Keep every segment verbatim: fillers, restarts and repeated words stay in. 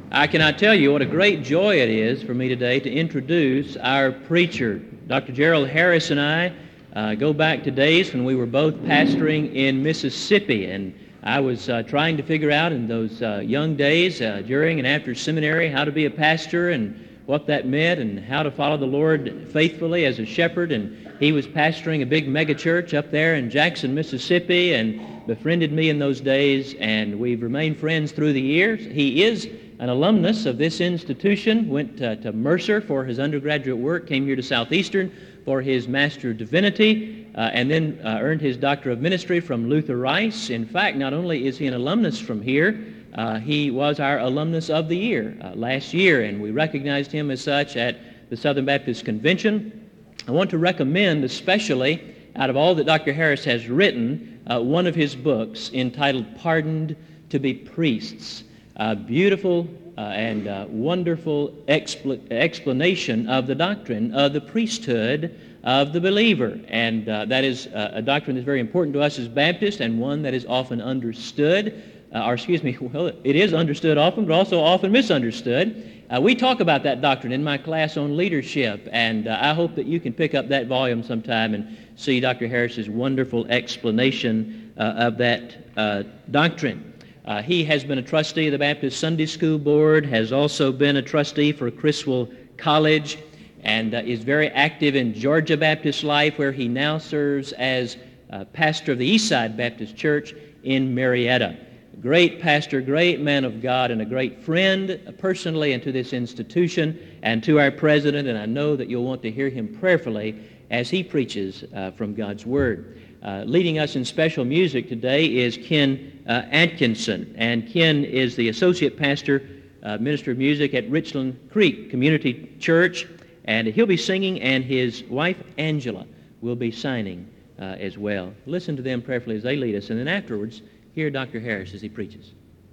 I cannot tell you what a great joy it is for me today to introduce our preacher. Doctor Gerald Harris and I uh, go back to days when we were both pastoring in Mississippi, and I was uh, trying to figure out in those uh, young days uh, during and after seminary how to be a pastor and what that meant and how to follow the Lord faithfully as a shepherd. And he was pastoring a big megachurch up there in Jackson, Mississippi, and befriended me in those days, and we've remained friends through the years. He is an alumnus of this institution, went uh, to Mercer for his undergraduate work, came here to Southeastern for his Master of Divinity, uh, and then uh, earned his Doctor of Ministry from Luther Rice. In fact, not only is he an alumnus from here, uh, he was our Alumnus of the Year uh, last year, and we recognized him as such at the Southern Baptist Convention. I want to recommend especially, out of all that Doctor Harris has written, uh, one of his books entitled Pardoned to be Priests. A beautiful uh, and uh, wonderful expl- explanation of the doctrine of the priesthood of the believer. And uh, that is uh, a doctrine that's very important to us as Baptists, and one that is often understood, uh, or excuse me, well, it is understood often, but also often misunderstood. Uh, we talk about that doctrine in my class on leadership, and uh, I hope that you can pick up that volume sometime and see Doctor Harris's wonderful explanation uh, of that uh, doctrine. Uh, he has been a trustee of the Baptist Sunday School Board, has also been a trustee for Criswell College, and uh, is very active in Georgia Baptist life, where he now serves as uh, pastor of the Eastside Baptist Church in Marietta. Great pastor, great man of God, and a great friend uh, personally and to this institution and to our president, and I know that you'll want to hear him prayerfully as he preaches uh, from God's Word. Uh, leading us in special music today is Ken uh, Atkinson, and Ken is the associate pastor, uh, minister of music at Richland Creek Community Church, and he'll be singing, and his wife Angela will be signing uh, as well. Listen to them prayerfully as they lead us, and then afterwards, hear Doctor Harris as he preaches.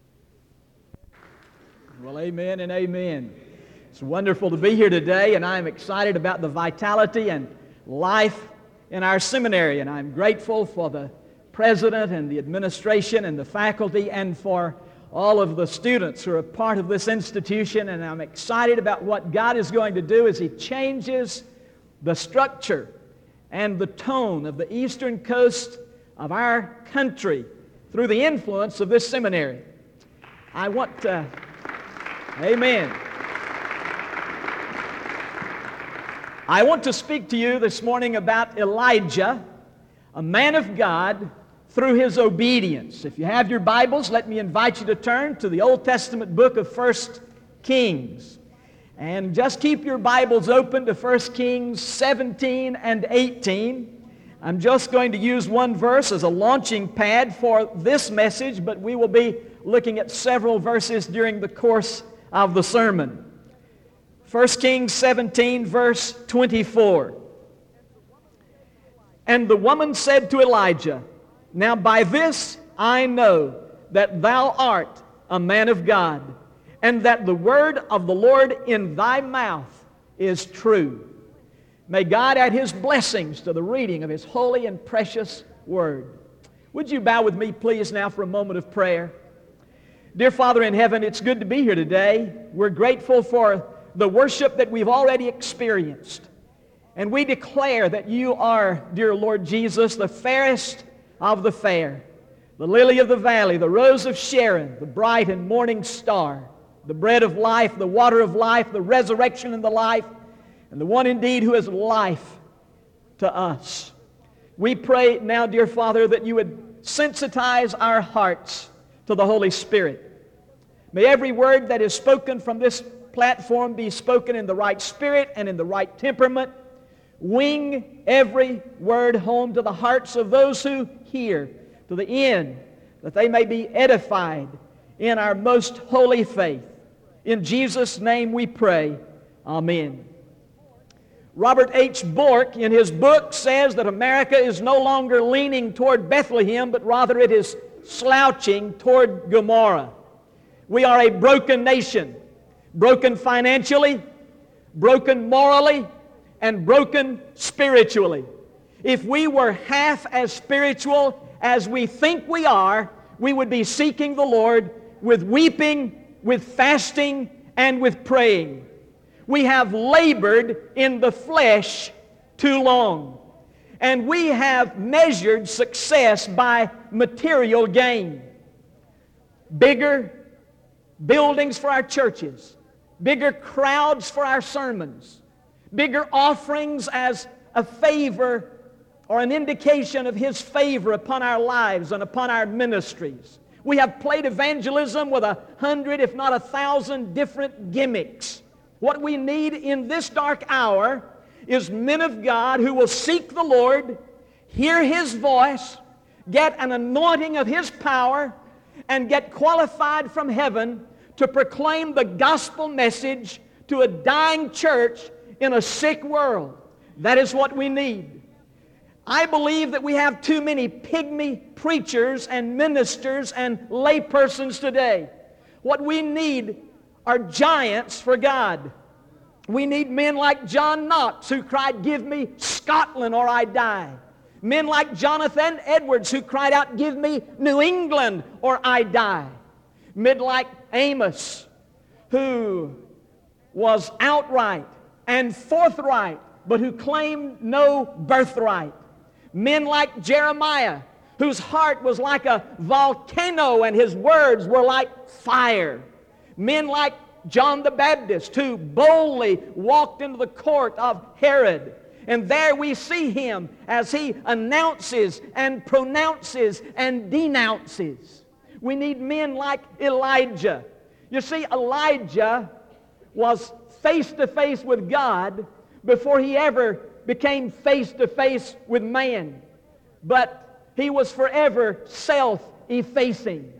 Well, amen and amen. It's wonderful to be here today, and I'm excited about the vitality and life in our seminary, and I'm grateful for the president and the administration and the faculty and for all of the students who are a part of this institution, and I'm excited about what God is going to do as He changes the structure and the tone of the eastern coast of our country through the influence of this seminary. I want to, amen. I want to speak to you this morning about Elijah, a man of God, through his obedience. If you have your Bibles, let me invite you to turn to the Old Testament book of First Kings. And just keep your Bibles open to First Kings seventeen and eighteen. I'm just going to use one verse as a launching pad for this message, but we will be looking at several verses during the course of the sermon. First Kings seventeen, verse twenty-four. And the woman said to Elijah, Now by this I know that thou art a man of God, and that the word of the Lord in thy mouth is true. May God add His blessings to the reading of His holy and precious word. Would you bow with me, please, now for a moment of prayer? Dear Father in heaven, it's good to be here today. We're grateful for the worship that we've already experienced. And we declare that you are, dear Lord Jesus, the fairest of the fair, the lily of the valley, the rose of Sharon, the bright and morning star, the bread of life, the water of life, the resurrection and the life, and the one indeed who is life to us. We pray now, dear Father, that you would sensitize our hearts to the Holy Spirit. May every word that is spoken from this platform be spoken in the right spirit and in the right temperament. Wing every word home to the hearts of those who hear, to the end that they may be edified in our most holy faith. In Jesus' name we pray. Amen. Robert H. Bork, in his book, says that America is no longer leaning toward Bethlehem, but rather it is slouching toward Gomorrah. We are a broken nation. Broken financially, broken morally, and broken spiritually. If we were half as spiritual as we think we are, we would be seeking the Lord with weeping with fasting and with praying. We have labored in the flesh too long. And we have measured success by material gain. Bigger buildings for our churches, bigger crowds for our sermons, bigger offerings as a favor or an indication of His favor upon our lives and upon our ministries. We have played evangelism with a hundred, if not a thousand, different gimmicks. What we need in this dark hour is men of God who will seek the Lord, hear His voice, get an anointing of His power, and get qualified from heaven to proclaim the gospel message to a dying church in a sick world. That is what we need. I believe that we have too many pygmy preachers and ministers and laypersons today. What we need are giants for God. We need men like John Knox who cried, "Give me Scotland or I die." Men like Jonathan Edwards who cried out, "Give me New England or I die." Men like Amos who was outright and forthright but who claimed no birthright. Men like Jeremiah whose heart was like a volcano and his words were like fire. Men like John the Baptist who boldly walked into the court of Herod. And there we see him as he announces and pronounces and denounces. We need men like Elijah. You see, Elijah was face to face with God before he ever became face to face with man. But he was forever self-effacing.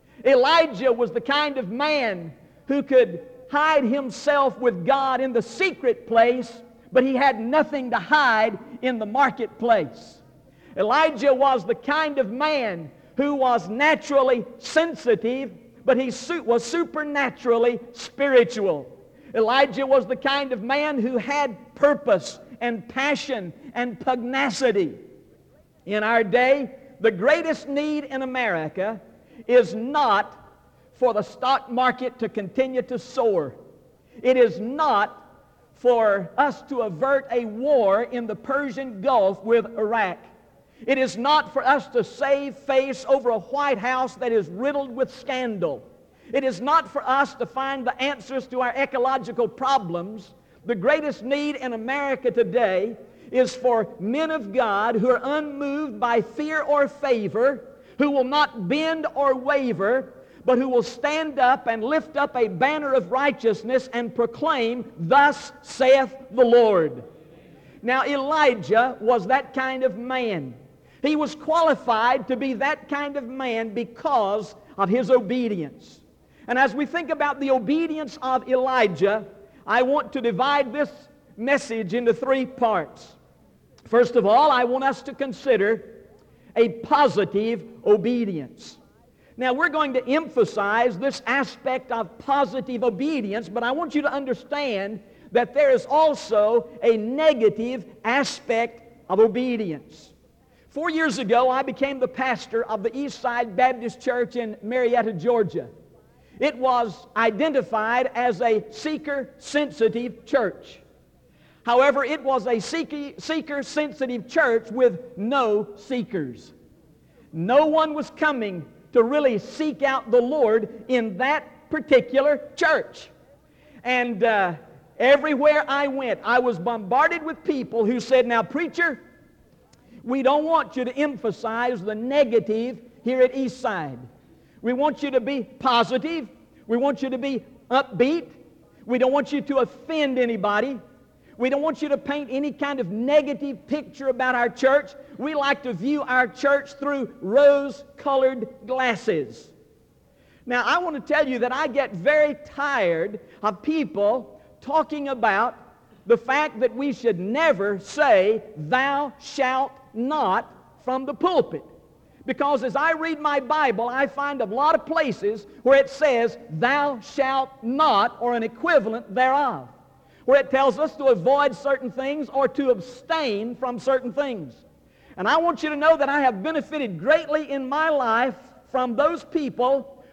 Elijah was the kind of man who could hide himself with God in the secret place, but he had nothing to hide in the marketplace. Elijah was the kind of man who was naturally sensitive, but he was supernaturally spiritual. Elijah was the kind of man who had purpose and passion and pugnacity. In our day, the greatest need in America is not for the stock market to continue to soar. It is not for us to avert a war in the Persian Gulf with Iraq. It is not for us to save face over a White House that is riddled with scandal. It is not for us to find the answers to our ecological problems. The greatest need in America today is for men of God who are unmoved by fear or favor, who will not bend or waver, but who will stand up and lift up a banner of righteousness and proclaim, "Thus saith the Lord." Now, Elijah was that kind of man. He was qualified to be that kind of man because of his obedience. And as we think about the obedience of Elijah, I want to divide this message into three parts. First of all, I want us to consider a positive obedience. Now, we're going to emphasize this aspect of positive obedience, but I want you to understand that there is also a negative aspect of obedience. Four years ago, I became the pastor of the East Side Baptist Church in Marietta, Georgia. It was identified as a seeker-sensitive church. However, it was a seeker-sensitive church with no seekers. No one was coming to really seek out the Lord in that particular church. And uh, everywhere I went, I was bombarded with people who said, "Now, preacher, we don't want you to emphasize the negative here at Eastside. We want you to be positive. We want you to be upbeat. We don't want you to offend anybody. We don't want you to paint any kind of negative picture about our church. We like to view our church through rose-colored glasses." Now, I want to tell you that I get very tired of people talking about the fact that we should never say, "Thou shalt not," from the pulpit. Because as I read my Bible, I find a lot of places where it says, "Thou shalt not," or an equivalent thereof, where it tells us to avoid certain things or to abstain from certain things. And I want you to know that I have benefited greatly in my life from those people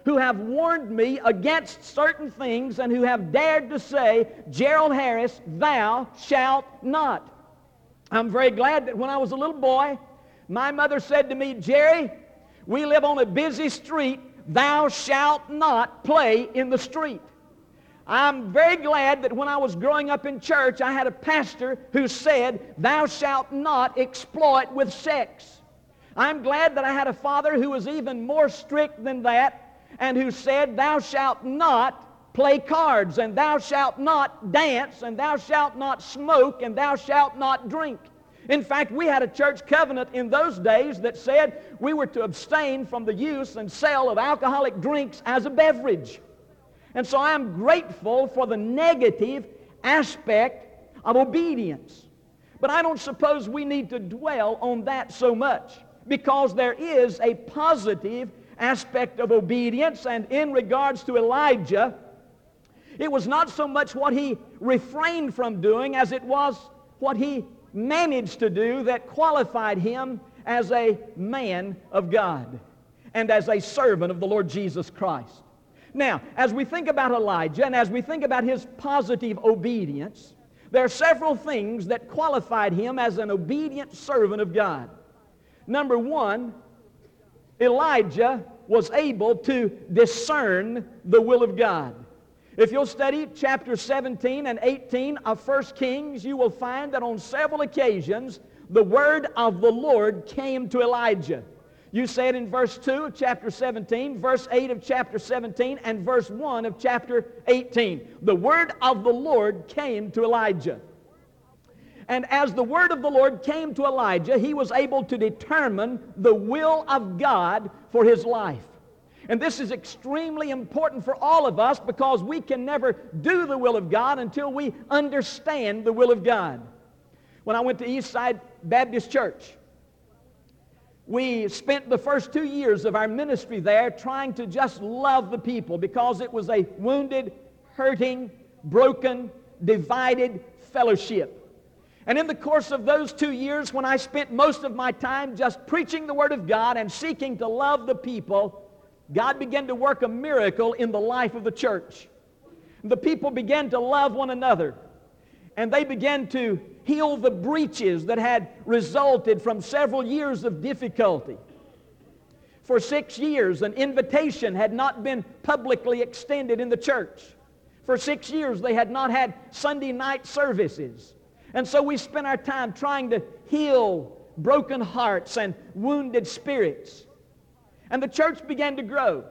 who have warned me against certain things and who have dared to say, Gerald Harris, thou shalt not. I'm very glad that when I was a little boy, my mother said to me, Jerry, we live on a busy street. Thou shalt not play in the street. I'm very glad that when I was growing up in church, I had a pastor who said, thou shalt not exploit with sex. I'm glad that I had a father who was even more strict than that and who said, thou shalt not play cards, and thou shalt not dance, and thou shalt not smoke, and thou shalt not drink. In fact, we had a church covenant in those days that said we were to abstain from the use and sale of alcoholic drinks as a beverage. And so I'm grateful for the negative aspect of obedience. But I don't suppose we need to dwell on that so much, because there is a positive aspect of obedience. And in regards to Elijah, it was not so much what he refrained from doing as it was what he managed to do that qualified him as a man of God and as a servant of the Lord Jesus Christ. Now, as we think about Elijah and as we think about his positive obedience, there are several things that qualified him as an obedient servant of God. Number one, Elijah was able to discern the will of God. If you'll study chapter seventeen and eighteen of First Kings, you will find that on several occasions the word of the Lord came to Elijah. You say it in verse two of chapter seventeen, verse eight of chapter seventeen, and verse one of chapter eighteen. The word of the Lord came to Elijah. And as the word of the Lord came to Elijah, he was able to determine the will of God for his life. And this is extremely important for all of us, because we can never do the will of God until we understand the will of God. When I went to Eastside Baptist Church, we spent the first two years of our ministry there trying to just love the people, because it was a wounded, hurting, broken, divided fellowship. And in the course of those two years, when I spent most of my time just preaching the Word of God and seeking to love the people, God began to work a miracle in the life of the church. The people began to love one another, and they began to heal the breaches that had resulted from several years of difficulty. For six years, an invitation had not been publicly extended in the church. For six years, they had not had Sunday night services. And so we spent our time trying to heal broken hearts and wounded spirits. And the church began to grow.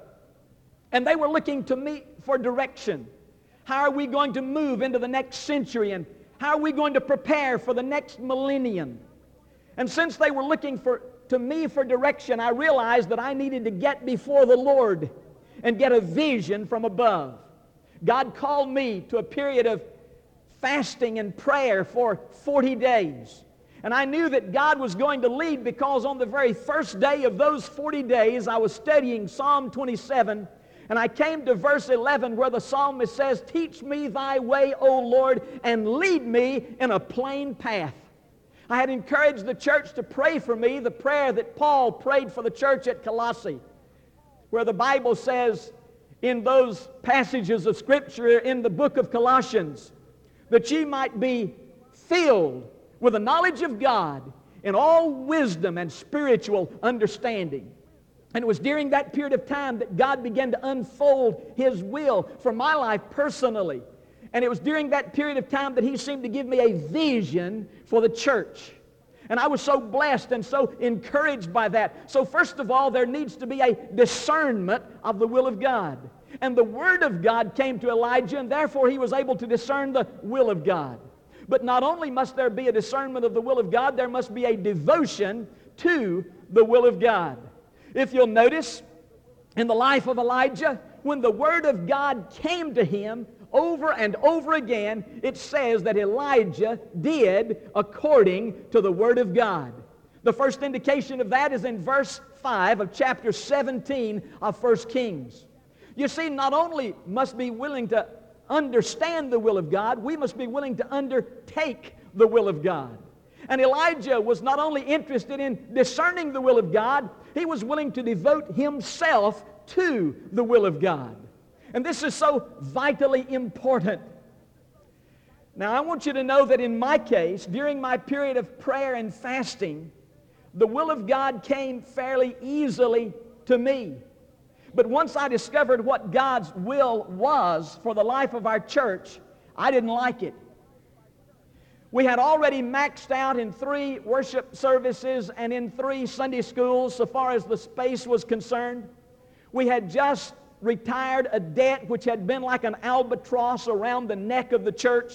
And they were looking to me for direction. How are we going to move into the next century? And how are we going to prepare for the next millennium? And since they were looking for, to me for direction, I realized that I needed to get before the Lord and get a vision from above. God called me to a period of fasting and prayer for forty days. And I knew that God was going to lead, because on the very first day of those forty days, I was studying Psalm twenty-seven, and I came to verse eleven where the psalmist says, teach me thy way, O Lord, and lead me in a plain path. I had encouraged the church to pray for me the prayer that Paul prayed for the church at Colossae, where the Bible says in those passages of Scripture in the book of Colossians, that ye might be filled with the knowledge of God in all wisdom and spiritual understanding. And it was during that period of time that God began to unfold His will for my life personally. And it was during that period of time that He seemed to give me a vision for the church. And I was so blessed and so encouraged by that. So first of all, there needs to be a discernment of the will of God. And the Word of God came to Elijah, and therefore he was able to discern the will of God. But not only must there be a discernment of the will of God, there must be a devotion to the will of God. If you'll notice, in the life of Elijah, when the Word of God came to him over and over again, it says that Elijah did according to the Word of God. The first indication of that is in verse five of chapter seventeen of First Kings. You see, not only must be willing to understand the will of God, we must be willing to undertake the will of God. And Elijah was not only interested in discerning the will of God, he was willing to devote himself to the will of God. And this is so vitally important. Now, I want you to know that in my case, during my period of prayer and fasting, the will of God came fairly easily to me. But once I discovered what God's will was for the life of our church, I didn't like it. We had already maxed out in three worship services and in three Sunday schools so far as the space was concerned. We had just retired a debt which had been like an albatross around the neck of the church.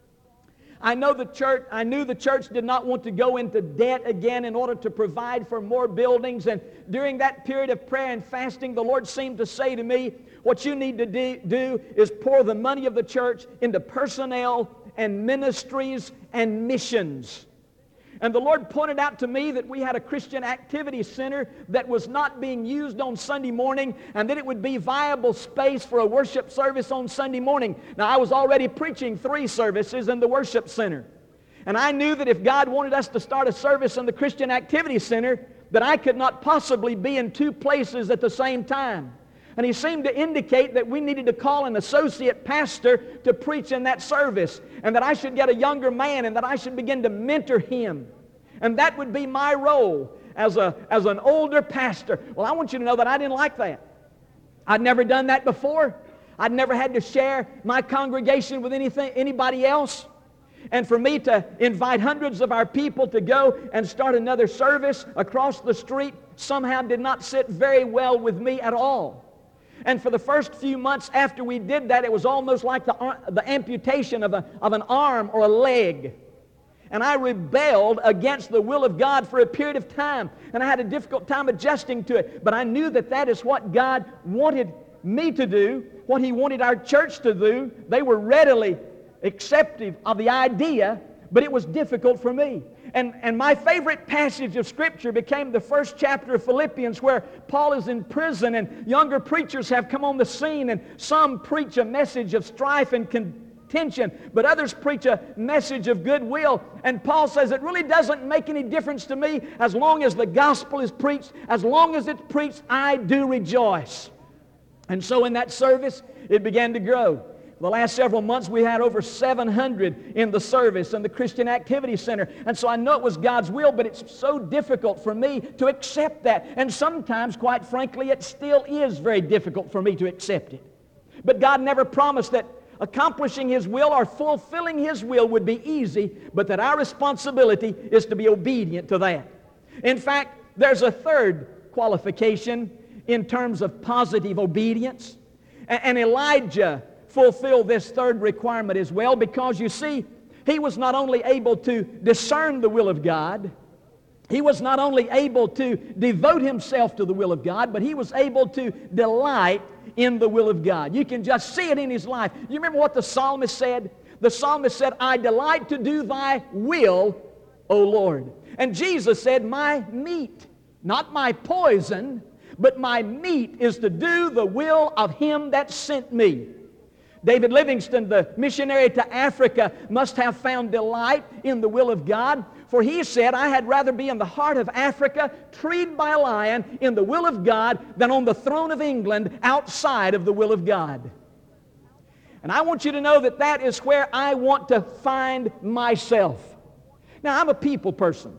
I know the church, I knew the church did not want to go into debt again in order to provide for more buildings. And during that period of prayer and fasting, the Lord seemed to say to me, what you need to do, do is pour the money of the church into personnel and ministries and missions. And the Lord pointed out to me that we had a Christian activity center that was not being used on Sunday morning, and that it would be viable space for a worship service on Sunday morning. Now, I was already preaching three services in the worship center. And I knew that if God wanted us to start a service in the Christian activity center, that I could not possibly be in two places at the same time. And He seemed to indicate that we needed to call an associate pastor to preach in that service, and that I should get a younger man, and that I should begin to mentor him. And that would be my role as, a, as an older pastor. Well, I want you to know that I didn't like that. I'd never done that before. I'd never had to share my congregation with anything, anybody else. And for me to invite hundreds of our people to go and start another service across the street somehow did not sit very well with me at all. And for the first few months after we did that, it was almost like the, the amputation of, a, of an arm or a leg. And I rebelled against the will of God for a period of time. And I had a difficult time adjusting to it. But I knew that that is what God wanted me to do, what He wanted our church to do. They were readily acceptive of the idea, but it was difficult for me. And, and my favorite passage of Scripture became the first chapter of Philippians, where Paul is in prison and younger preachers have come on the scene, and some preach a message of strife and contention, but others preach a message of goodwill. And Paul says, it really doesn't make any difference to me as long as the gospel is preached. As long as it's preached, I do rejoice. And so in that service, it began to grow. The last several months, we had over seven hundred in the service in the Christian Activity Center. And so I know it was God's will, but it's so difficult for me to accept that. And sometimes, quite frankly, it still is very difficult for me to accept it. But God never promised that accomplishing His will or fulfilling His will would be easy, but that our responsibility is to be obedient to that. In fact, there's a third qualification in terms of positive obedience. And Elijah fulfill this third requirement as well, because you see, he was not only able to discern the will of God, he was not only able to devote himself to the will of God, but he was able to delight in the will of God. You can just see it in his life. You remember what the psalmist said? The psalmist said, I delight to do thy will, O Lord. And Jesus said, my meat, not my poison, but my meat is to do the will of Him that sent me. David Livingstone, the missionary to Africa, must have found delight in the will of God, for he said, I had rather be in the heart of Africa, treed by a lion in the will of God, than on the throne of England outside of the will of God. And I want you to know that that is where I want to find myself. Now, I'm a people person.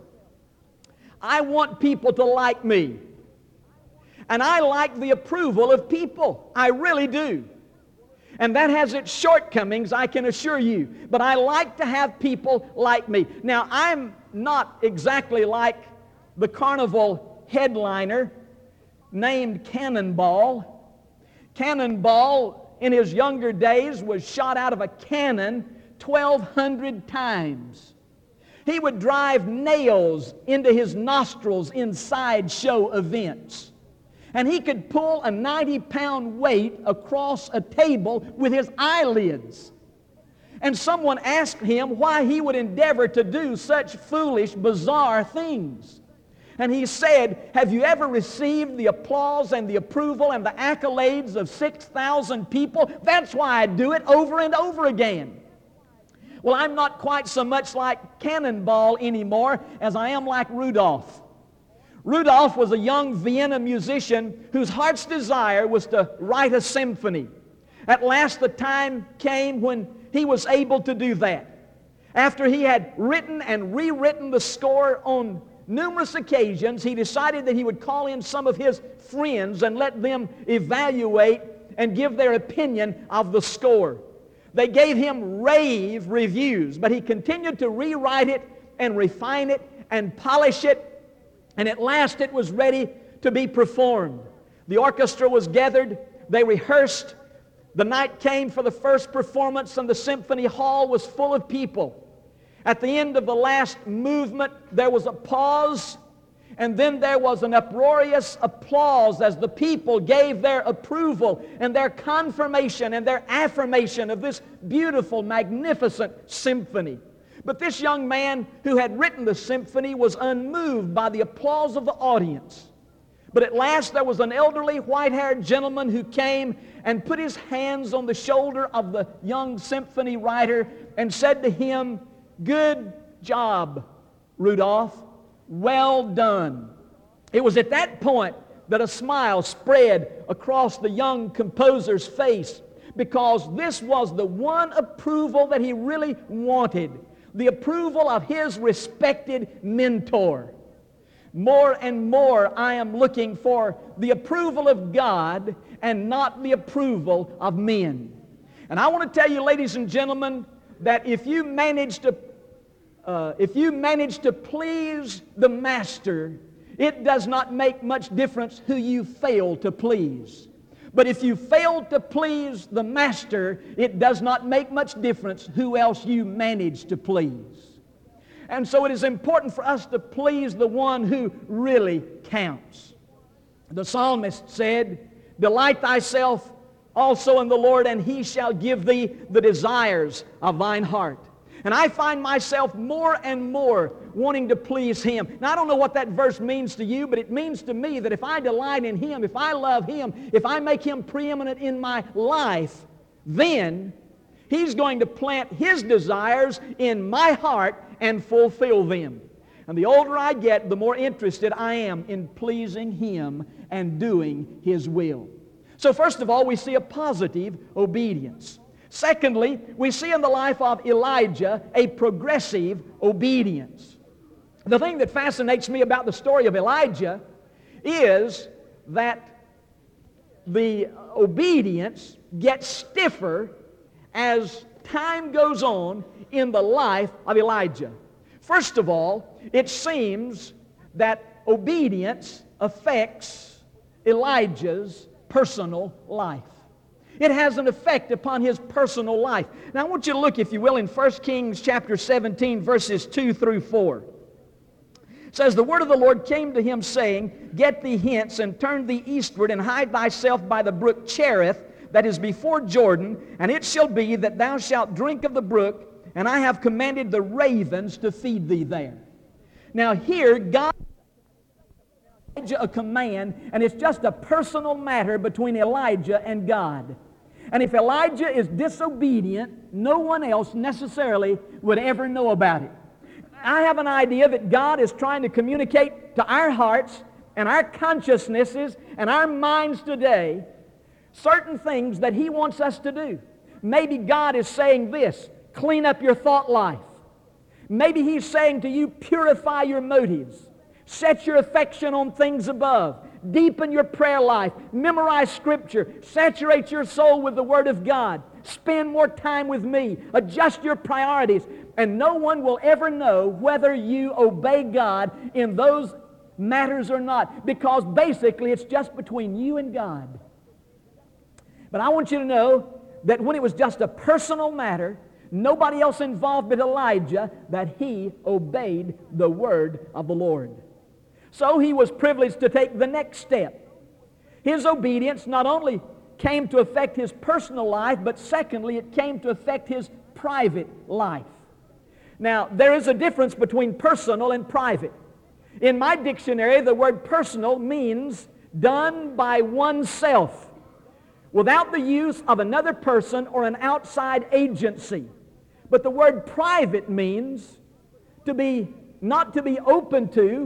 I want people to like me. And I like the approval of people. I really do. And that has its shortcomings, I can assure you. But I like to have people like me. Now, I'm not exactly like the carnival headliner named Cannonball. Cannonball, in his younger days, was shot out of a cannon twelve hundred times. He would drive nails into his nostrils in sideshow events. And he could pull a ninety pound weight across a table with his eyelids. And someone asked him why he would endeavor to do such foolish, bizarre things. And he said, have you ever received the applause and the approval and the accolades of six thousand people? That's why I do it over and over again. Well, I'm not quite so much like Cannonball anymore as I am like Rudolph. Rudolph was a young Vienna musician whose heart's desire was to write a symphony. At last the time came when he was able to do that. After he had written and rewritten the score on numerous occasions, he decided that he would call in some of his friends and let them evaluate and give their opinion of the score. They gave him rave reviews, but he continued to rewrite it and refine it and polish it, and at last it was ready to be performed. The orchestra was gathered, they rehearsed. The night came for the first performance, and the symphony hall was full of people. At the end of the last movement, there was a pause, and then there was an uproarious applause as the people gave their approval and their confirmation and their affirmation of this beautiful, magnificent symphony. But this young man who had written the symphony was unmoved by the applause of the audience. But at last there was an elderly, white-haired gentleman who came and put his hands on the shoulder of the young symphony writer and said to him, "Good job, Rudolph. Well done." It was at that point that a smile spread across the young composer's face, because this was the one approval that he really wanted, the approval of his respected mentor. More and more I am looking for the approval of God and not the approval of men. And I want to tell you, ladies and gentlemen, that if you manage to uh, if you manage to please the master, it does not make much difference who you fail to please. But if you fail to please the master, it does not make much difference who else you manage to please. And so it is important for us to please the one who really counts. The psalmist said, "Delight thyself also in the Lord, and He shall give thee the desires of thine heart." And I find myself more and more wanting to please Him. Now, I don't know what that verse means to you, but it means to me that if I delight in Him, if I love Him, if I make Him preeminent in my life, then He's going to plant His desires in my heart and fulfill them. And the older I get, the more interested I am in pleasing Him and doing His will. So first of all, we see a positive obedience. Secondly, we see in the life of Elijah a progressive obedience. The thing that fascinates me about the story of Elijah is that the obedience gets stiffer as time goes on in the life of Elijah. First of all, it seems that obedience affects Elijah's personal life. It has an effect upon his personal life. Now I want you to look, if you will, in First Kings chapter seventeen, verses two through four. It says, "The word of the Lord came to him, saying, Get thee hence, and turn thee eastward, and hide thyself by the brook Cherith, that is before Jordan, and it shall be that thou shalt drink of the brook, and I have commanded the ravens to feed thee there." Now here, God gave Elijah a command, and it's just a personal matter between Elijah and God. And if Elijah is disobedient, no one else necessarily would ever know about it. I have an idea that God is trying to communicate to our hearts and our consciousnesses and our minds today certain things that He wants us to do. Maybe God is saying this: clean up your thought life. Maybe He's saying to you, purify your motives. Set your affection on things above. Deepen your prayer life. Memorize Scripture. Saturate your soul with the Word of God. Spend more time with me. Adjust your priorities. And no one will ever know whether you obey God in those matters or not, because basically it's just between you and God. But I want you to know that when it was just a personal matter, nobody else involved but Elijah, that he obeyed the word of the Lord. So he was privileged to take the next step. His obedience not only came to affect his personal life, but secondly, it came to affect his private life. Now, there is a difference between personal and private. In my dictionary, the word personal means done by oneself, without the use of another person or an outside agency. But the word private means to be, not to be open to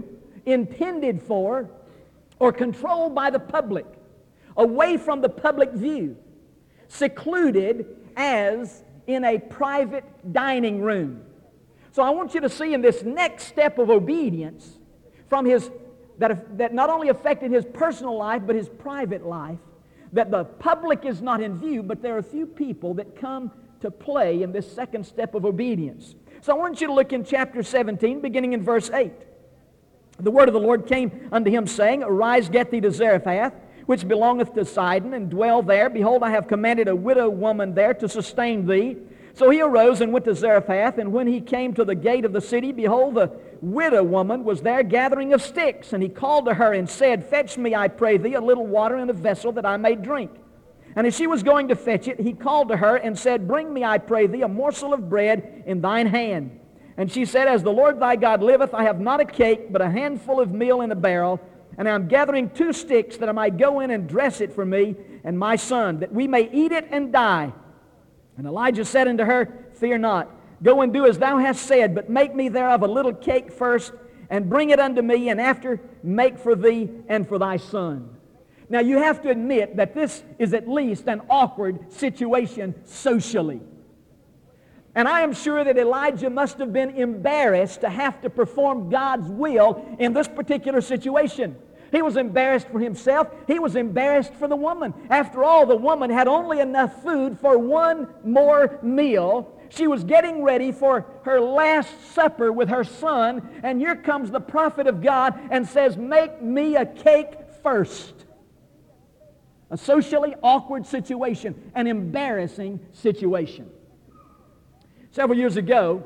intended for or controlled by the public, away from the public view, secluded as in a private dining room. So I want you to see in this next step of obedience from his that, that not only affected his personal life but his private life, that the public is not in view, but there are a few people that come to play in this second step of obedience. So I want you to look in chapter seventeen, beginning in verse eight. The word of the Lord came unto him, saying, Arise, get thee to Zarephath, which belongeth to Sidon, and dwell there. Behold, I have commanded a widow woman there to sustain thee. So he arose and went to Zarephath, and when he came to the gate of the city, behold, the widow woman was there gathering of sticks. And he called to her and said, Fetch me, I pray thee, a little water in a vessel that I may drink. And as she was going to fetch it, he called to her and said, Bring me, I pray thee, a morsel of bread in thine hand. And she said, As the Lord thy God liveth, I have not a cake, but a handful of meal in a barrel, and I am gathering two sticks that I might go in and dress it for me and my son, that we may eat it and die. And Elijah said unto her, Fear not, go and do as thou hast said, but make me thereof a little cake first, and bring it unto me, and after make for thee and for thy son. Now you have to admit that this is at least an awkward situation socially. And I am sure that Elijah must have been embarrassed to have to perform God's will in this particular situation. He was embarrassed for himself. He was embarrassed for the woman. After all, the woman had only enough food for one more meal. She was getting ready for her last supper with her son, and here comes the prophet of God and says, Make me a cake first. A socially awkward situation, an embarrassing situation. Several years ago,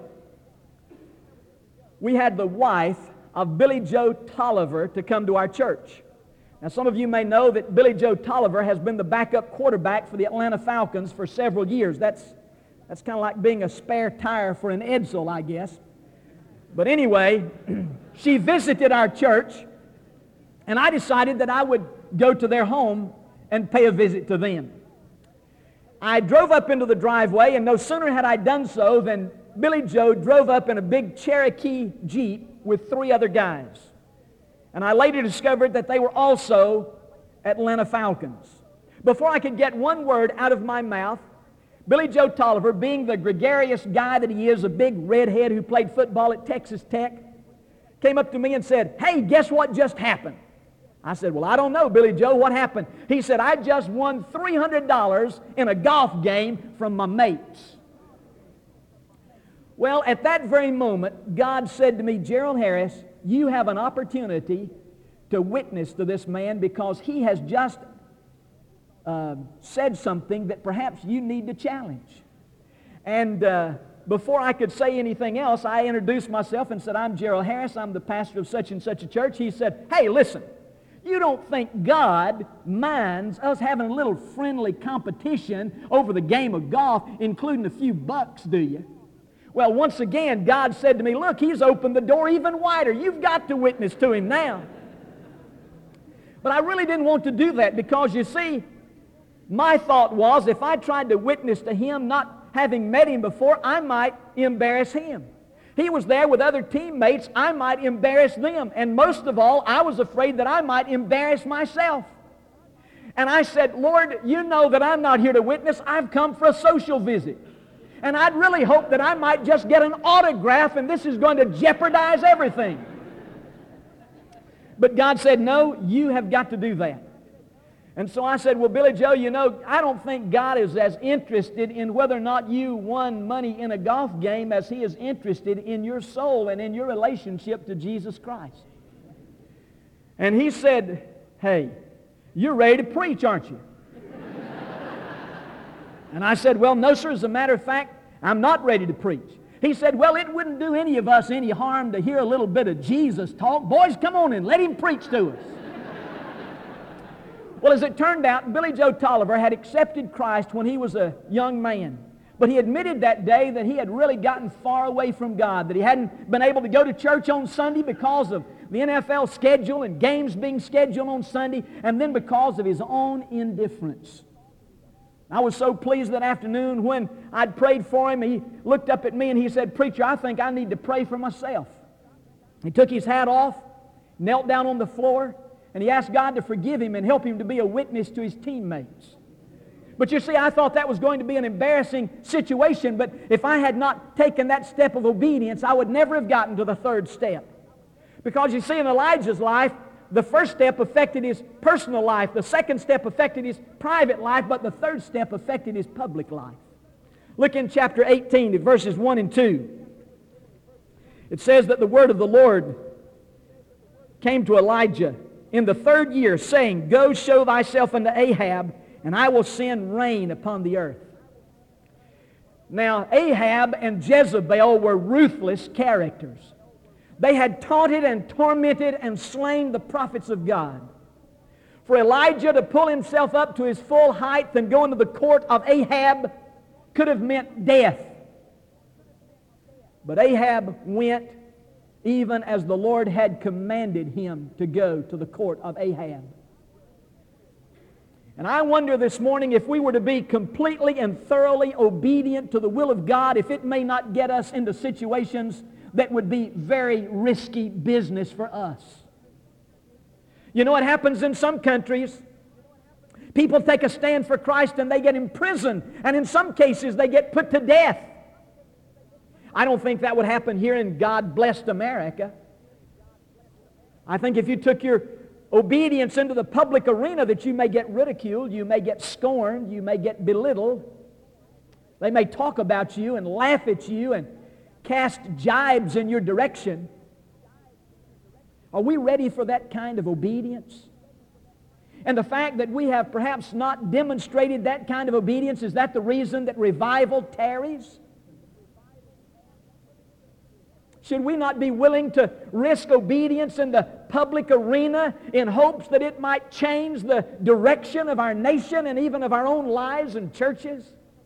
we had the wife of Billy Joe Tolliver to come to our church. Now, some of you may know that Billy Joe Tolliver has been the backup quarterback for the Atlanta Falcons for several years. That's, that's kind of like being a spare tire for an Edsel, I guess. But anyway, she visited our church, and I decided that I would go to their home and pay a visit to them. I drove up into the driveway, and no sooner had I done so than Billy Joe drove up in a big Cherokee Jeep with three other guys. And I later discovered that they were also Atlanta Falcons. Before I could get one word out of my mouth, Billy Joe Tolliver, being the gregarious guy that he is, a big redhead who played football at Texas Tech, came up to me and said, Hey, guess what just happened? I said, Well, I don't know, Billy Joe, what happened? He said, I just won three hundred dollars in a golf game from my mates. Well, at that very moment, God said to me, Gerald Harris, you have an opportunity to witness to this man because he has just uh, said something that perhaps you need to challenge. And uh, before I could say anything else, I introduced myself and said, I'm Gerald Harris. I'm the pastor of such and such a church. He said, Hey, listen, you don't think God minds us having a little friendly competition over the game of golf, including a few bucks, do you? Well, once again, God said to me, Look, He's opened the door even wider. You've got to witness to Him now. But I really didn't want to do that because, you see, my thought was if I tried to witness to Him not having met Him before, I might embarrass Him. He was there with other teammates. I might embarrass them. And most of all, I was afraid that I might embarrass myself. And I said, Lord, you know that I'm not here to witness. I've come for a social visit. And I'd really hope that I might just get an autograph, and this is going to jeopardize everything. But God said, no, you have got to do that. And so I said, well, Billy Joe, you know, I don't think God is as interested in whether or not you won money in a golf game as He is interested in your soul and in your relationship to Jesus Christ. And he said, hey, you're ready to preach, aren't you? And I said, well, no, sir. As a matter of fact, I'm not ready to preach. He said, well, it wouldn't do any of us any harm to hear a little bit of Jesus talk. Boys, come on in. Let Him preach to us. Well, as it turned out, Billy Joe Tolliver had accepted Christ when he was a young man. But he admitted that day that he had really gotten far away from God, that he hadn't been able to go to church on Sunday because of the N F L schedule and games being scheduled on Sunday, and then because of his own indifference. I was so pleased that afternoon when I'd prayed for him. He looked up at me and he said, Preacher, I think I need to pray for myself. He took his hat off. knelt down on the floor, and he asked God to forgive him and help him to be a witness to his teammates. But you see, I thought that was going to be an embarrassing situation, but if I had not taken that step of obedience, I would never have gotten to the third step. Because you see, in Elijah's life, the first step affected his personal life, the second step affected his private life, but the third step affected his public life. Look in chapter eighteen at verses one and two. It says that the word of the Lord came to Elijah in the third year, saying, Go show thyself unto Ahab, and I will send rain upon the earth. Now, Ahab and Jezebel were ruthless characters. They had taunted and tormented and slain the prophets of God. For Elijah to pull himself up to his full height and go into the court of Ahab could have meant death. But Ahab went even as the Lord had commanded him to go to the court of Ahab. And I wonder this morning, if we were to be completely and thoroughly obedient to the will of God, if it may not get us into situations that would be very risky business for us. You know what happens in some countries? People take a stand for Christ and they get imprisoned, and in some cases they get put to death. I don't think that would happen here in God-blessed America. I think if you took your obedience into the public arena, that you may get ridiculed, you may get scorned, you may get belittled. They may talk about you and laugh at you and cast jibes in your direction. Are we ready for that kind of obedience? And the fact that we have perhaps not demonstrated that kind of obedience, is that the reason that revival tarries? Should we not be willing to risk obedience in the public arena in hopes that it might change the direction of our nation and even of our own lives and churches?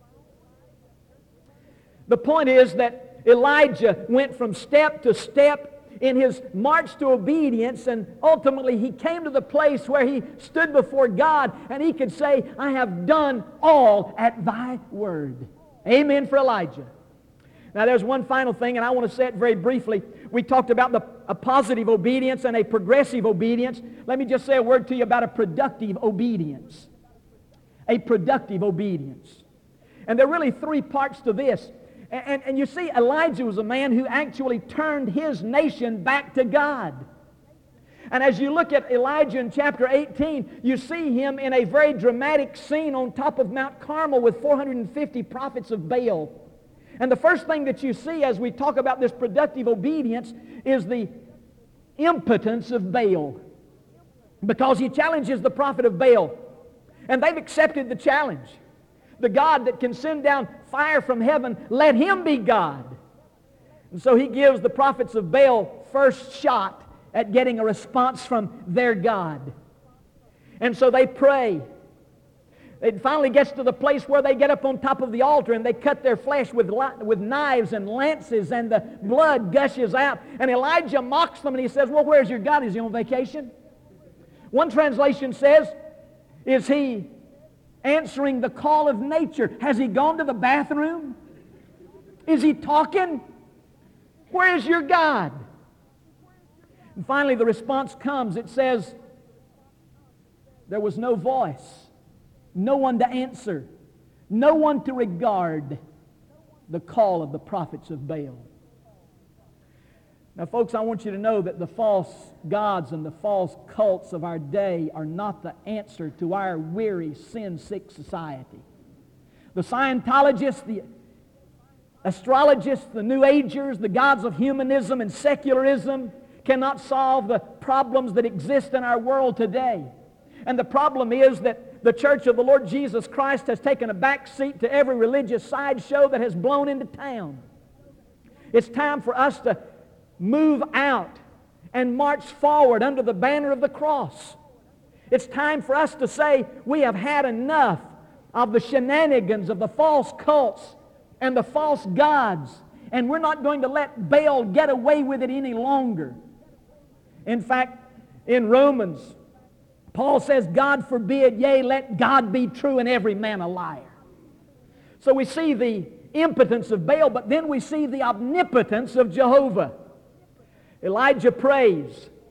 The point is that Elijah went from step to step in his march to obedience, and ultimately he came to the place where he stood before God and he could say, I have done all at thy word. Amen for Elijah. Now there's one final thing, and I want to say it very briefly. We talked about the, a positive obedience and a progressive obedience. Let me just say a word to you about a productive obedience. A productive obedience. And there are really three parts to this. And, and, and you see, Elijah was a man who actually turned his nation back to God. And as you look at Elijah in chapter eighteen, you see him in a very dramatic scene on top of Mount Carmel with four hundred fifty prophets of Baal. And the first thing that you see as we talk about this productive obedience is the impotence of Baal. Because he challenges the prophet of Baal. And they've accepted the challenge. The God that can send down fire from heaven, let him be God. And so he gives the prophets of Baal first shot at getting a response from their God. And so they pray. It finally gets to the place where they get up on top of the altar and they cut their flesh with, with knives and lances, and the blood gushes out. And Elijah mocks them and he says, well, where's your God? Is he on vacation? One translation says, is he answering the call of nature? Has he gone to the bathroom? Is he talking? Where is your God? And finally the response comes. It says, there was no voice. No one to answer, no one to regard the call of the prophets of Baal. Now, folks, I want you to know that the false gods and the false cults of our day are not the answer to our weary, sin-sick society. The Scientologists, the astrologists, the New Agers, the gods of humanism and secularism cannot solve the problems that exist in our world today. And the problem is that the Church of the Lord Jesus Christ has taken a back seat to every religious sideshow that has blown into town. It's time for us to move out and march forward under the banner of the cross. It's time for us to say we have had enough of the shenanigans of the false cults and the false gods, and we're not going to let Baal get away with it any longer. In fact, in Romans, Paul says, God forbid, yea, let God be true and every man a liar. So we see the impotence of Baal, but then we see the omnipotence of Jehovah. Elijah prays,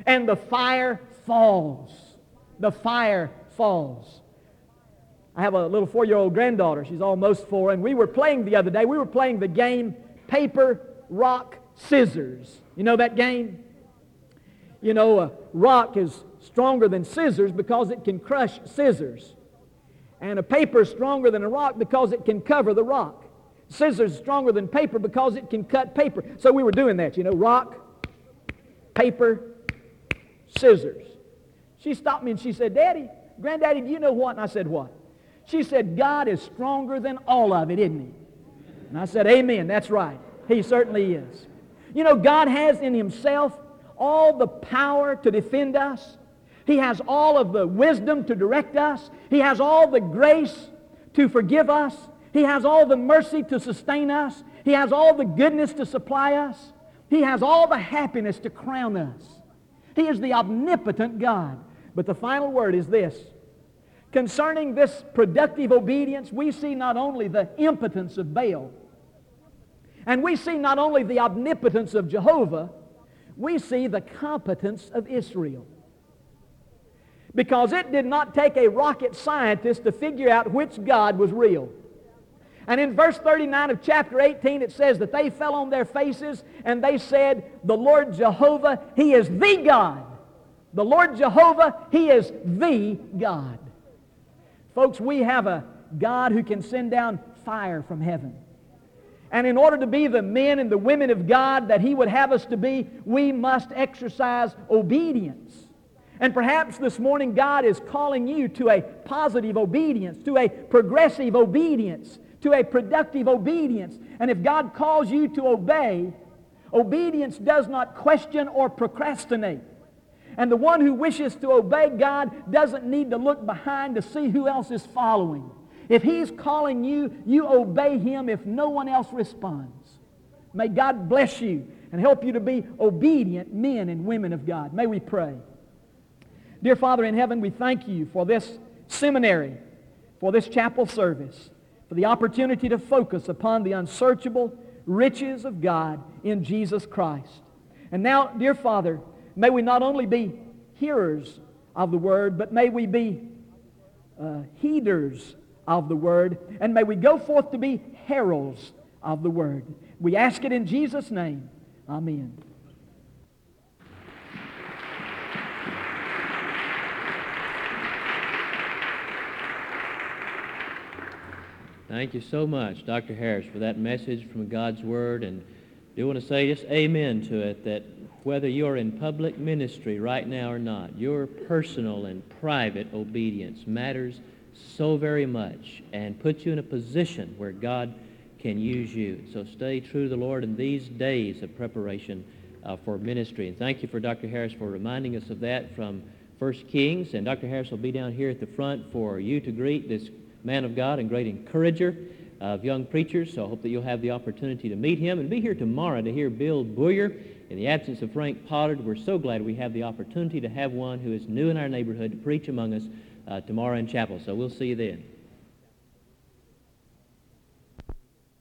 and the fire falls. The fire falls. I have a little four-year-old granddaughter. She's almost four, and we were playing the other day. We were playing the game paper, rock, scissors. You know that game? You know, a rock is stronger than scissors because it can crush scissors. And a paper is stronger than a rock because it can cover the rock. Scissors is stronger than paper because it can cut paper. So we were doing that, you know, rock, paper, scissors. She stopped me and she said, Daddy, Granddaddy, do you know what? And I said, what? She said, God is stronger than all of it, isn't He? And I said, amen, that's right. He certainly is. You know, God has in Himself all the power to defend us. He has all of the wisdom to direct us. He has all the grace to forgive us. He has all the mercy to sustain us. He has all the goodness to supply us. He has all the happiness to crown us. He is the omnipotent God. But the final word is this. Concerning this productive obedience, we see not only the impotence of Baal, and we see not only the omnipotence of Jehovah, we see the competence of Israel. Because it did not take a rocket scientist to figure out which God was real. And in verse thirty-nine of chapter eighteen, it says that they fell on their faces and they said, the Lord Jehovah, He is the God. The Lord Jehovah, He is the God. Folks, we have a God who can send down fire from heaven. And in order to be the men and the women of God that He would have us to be, we must exercise obedience. And perhaps this morning God is calling you to a positive obedience, to a progressive obedience, to a productive obedience. And if God calls you to obey, obedience does not question or procrastinate. And the one who wishes to obey God doesn't need to look behind to see who else is following. If He's calling you, you obey Him if no one else responds. May God bless you and help you to be obedient men and women of God. May we pray. Dear Father in heaven, we thank You for this seminary, for this chapel service, for the opportunity to focus upon the unsearchable riches of God in Jesus Christ. And now, dear Father, may we not only be hearers of the Word, but may we be uh, heeders of the Word, and may we go forth to be heralds of the Word. We ask it in Jesus' name. Amen. Thank you so much, Doctor Harris, for that message from God's Word. And I do want to say just amen to it, that whether you're in public ministry right now or not, your personal and private obedience matters so very much and puts you in a position where God can use you. So stay true to the Lord in these days of preparation uh, for ministry. And thank you for Doctor Harris for reminding us of that from First Kings. And Doctor Harris will be down here at the front for you to greet this man of God and great encourager of young preachers. So I hope that you'll have the opportunity to meet him and be here tomorrow to hear Bill Boyer. In the absence of Frank Pollard, we're so glad we have the opportunity to have one who is new in our neighborhood to preach among us uh, tomorrow in chapel. So we'll see you then.